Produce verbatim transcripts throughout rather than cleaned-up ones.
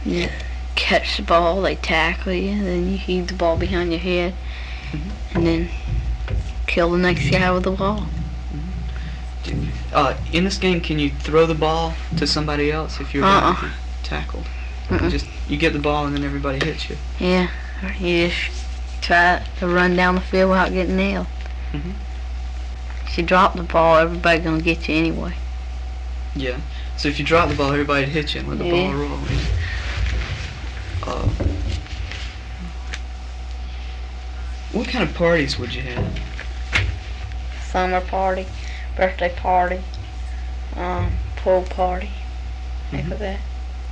You catch the ball, they tackle you, and then you heave the ball behind your head, mm-hmm. and then kill the next guy with the ball. Mm-hmm. Uh, in this game, can you throw the ball to somebody else if you're uh-uh. about to be tackled? Mm-mm. Just you get the ball and then everybody hits you. Yeah, you just try to run down the field without getting nailed. Mm-hmm. If you drop the ball, everybody's gonna get you anyway. Yeah. So if you drop the ball, everybody hit you and let the yeah. ball roll. Uh, what kind of parties would you have? Summer party, birthday party, um, pool party, things like that.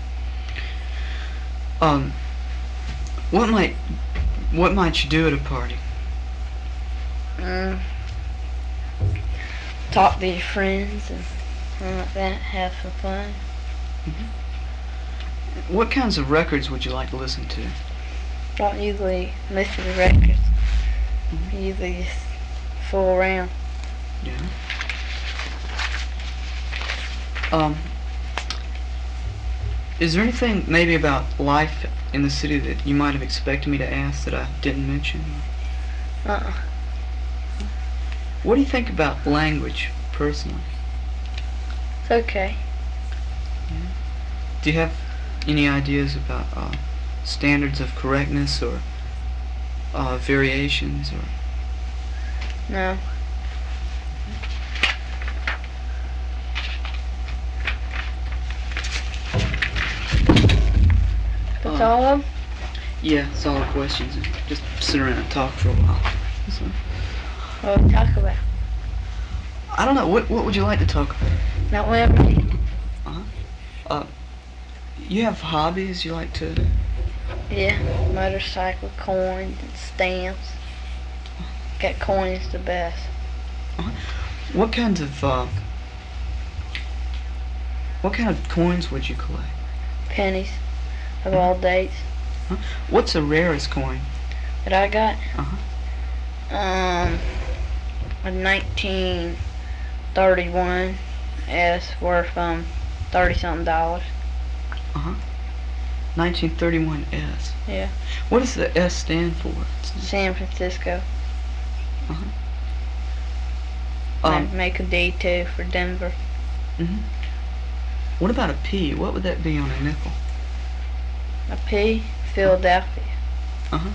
Um, what might what might you do at a party? Um, talk to your friends and something like that. Have some fun. Mm-hmm. What kinds of records would you like to listen to? Don't usually listen to records. Mm-hmm. Usually just fool around. Yeah. Um. Is there anything maybe about life in the city that you might have expected me to ask that I didn't mention? Uh-uh. What do you think about language, personally? It's okay. Yeah. Do you have any ideas about uh, standards of correctness or uh, variations or? No. That's uh, all of them? Yeah, it's all the questions. Just sit around and talk for a while. So. What do we talk about? I don't know. What What would you like to talk about? Not whatever. Uh-huh. Uh, you have hobbies you like to? Yeah, motorcycle, coins, and stamps. Got coins the best. Uh-huh. What kinds of uh, What kind of coins would you collect? Pennies of all dates. Huh? What's the rarest coin that I got? Uh-huh. Um, a nineteen thirty-one S worth um thirty something dollars. Uh huh. nineteen thirty-one S. Yeah. What does the S stand for? San Francisco. Uh huh. Um, make a D two for Denver. Mhm. What about a P? What would that be on a nickel? A P, Philadelphia. Uh huh.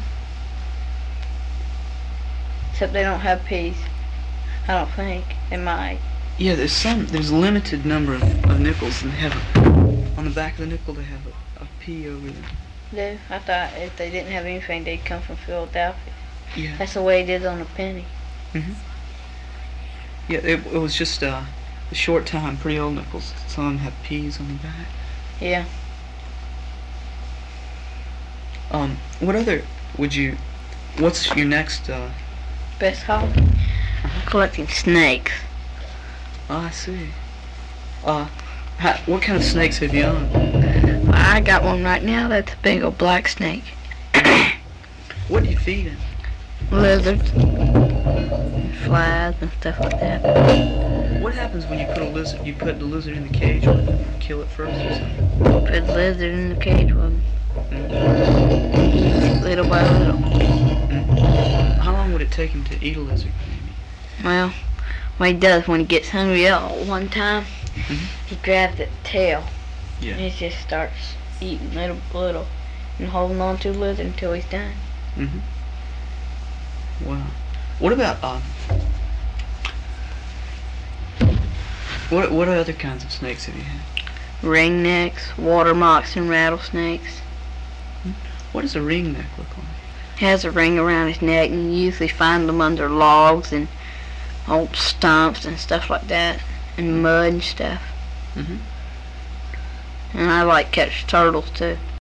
Except they don't have P's. I don't think they might. Yeah, there's some. There's a limited number of, of nickels, and they have a, on the back of the nickel they have a, a P over there. No, I thought if they didn't have anything, they'd come from Philadelphia. Yeah. That's the way it is on a penny. Mhm. Yeah, it, it was just uh, a short time, pretty old nickels. Some of them have P's on the back. Yeah. Um, what other would you? What's your next? Uh, Best hobby? Uh-huh. Collecting snakes. Oh, I see. Uh, how, what kind of snakes have you owned? Well, I got one right now. That's a big old black snake. What do you feed it? Lizards, flies, and stuff like that. What happens when you put a lizard? You put the lizard in the cage with it, kill it first or something? Put the lizard in the cage with him. Mm-hmm. Little by little. Mm-hmm. How long would it take him to eat a lizard, maybe? Well, what he does when he gets hungry all one time, mm-hmm. he grabs the tail. Yeah. And he just starts eating little by little and holding on to the lizard until he's done. Mm-hmm. Wow. What about um? What what other kinds of snakes have you had? Ringnecks, water moccasin rattlesnakes. What does a ringneck look like? Has a ring around his neck, and you usually find them under logs and old stumps and stuff like that, and mud and stuff. Mm-hmm. And I like catch turtles too.